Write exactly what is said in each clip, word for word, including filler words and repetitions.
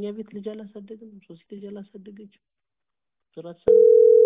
ቤት ልጅ አላሳደግም ሶስት ልጅ አላሳደገችም ስራት ሰራ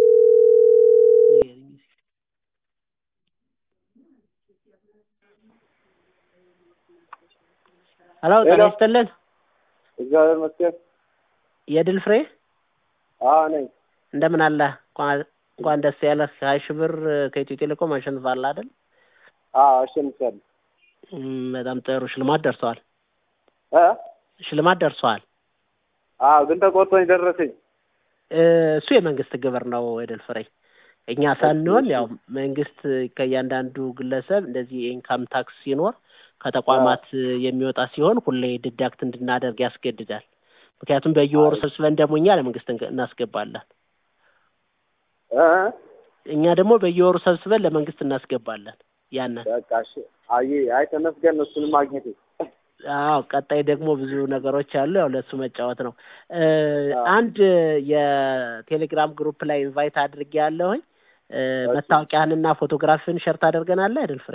አላው ተነስተለን እግዚአብሔር ይመስገን የድል ፍሬ አዎ ነኝ እንደምን አለ እንኳን ደስ ያለህ ሃያ ሺህ ብር ከኢትዮ ቴሌኮም አሸንፋለህ አይደል አዎ አሸንፋለሁ በጣም ጥሩ ሽልማት ደርሷል እ ሽልማት ደርሷል አዎ ግን ተቆርጦኝ ደረሰኝ እሱ የመንግስት ግብር ነው የድል ፍሬ እኛ ሳንሆን ያው መንግስት ከያንዳንዱ ግለሰብ እንደዚህ ኢንካም ታክስ ሲኖር ከተቋማት የሚወጣ ሲሆን ሁሌ ዲዳክት እንድናደርግ ያስገድዳል ምክንያቱም በየወሩ ሰብስበን ደሞኛ ለመንግስት እናስገባለን እ እኛ ደግሞ በየወሩ ሰብስበን ለመንግስት እናስገባለን ያነ በቃሽ አይ አይ ተመስገን እሱን ማግኘት አዎ ቀጣይ ደግሞ ብዙ ነገሮች አሉ ያው ለሱ መጫወት ነው አንድ የቴሌግራም ግሩፕ ላይ ኢንቫይት አድርጌ ያለሁኝ መታወቂያንና ፎቶግራፍን ሼር ታደርገናለህ አይደል ፍሬ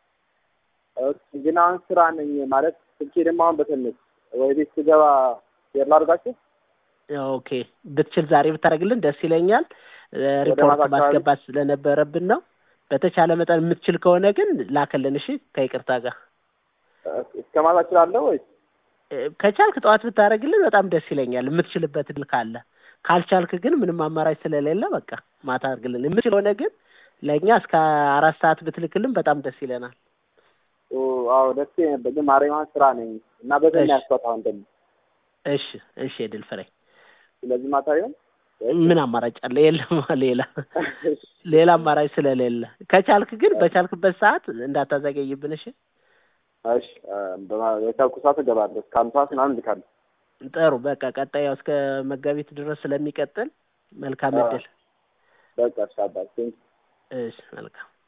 ግን አሁን ስራ ነኝ ማለት ስልኬ ደግሞ አሁን በተነስ ወይ ቤት ስገባ የላርጋችሁ ኦኬ ብትችል ዛሬ ብታረግልን ደስ ይለኛል ሪፖርት ማስገባት ስለነበረብን ነው በተቻለ መጠን የምትችል ከሆነ ግን ላከልን እሺ ከይቅርታ ጋር እስከማታ እችላለሁ ወይ ከቻልክ ጠዋት ብታረግልን በጣም ደስ ይለኛል የምትችልበት ድል ካለ ካልቻልክ ግን ምንም አማራጭ ስለሌለ በቃ ማታ አርግልን የምትችል ሆነ ግን ለኛ እስከ አራት ሰዓት ብትልክልን በጣም ደስ ይለናል ኦ አዎ ደስ ይላል ግን ማርያም ስራ ነኝ እና በተኛ ያስወጣው እንደም እሺ እሺ የድል ፍሬ ስለዚህ ማታ ይሁን ምን አማራጭ አለ የለም ሌላ ሌላ አማራጭ ስለሌለ ከቻልክ ግን በቻልክበት ሰዓት እንዳታዘገይብን እሺ እሺ በማለታው ሰዓት እገባለሁ ከአምሳ ምናምን ልካለሁ ጥሩ በቃ ቀጣይ ያው እስከ መጋቢት ድረስ ስለሚቀጥል መልካም እድል በቃ ሻባሽ እሺ መልካም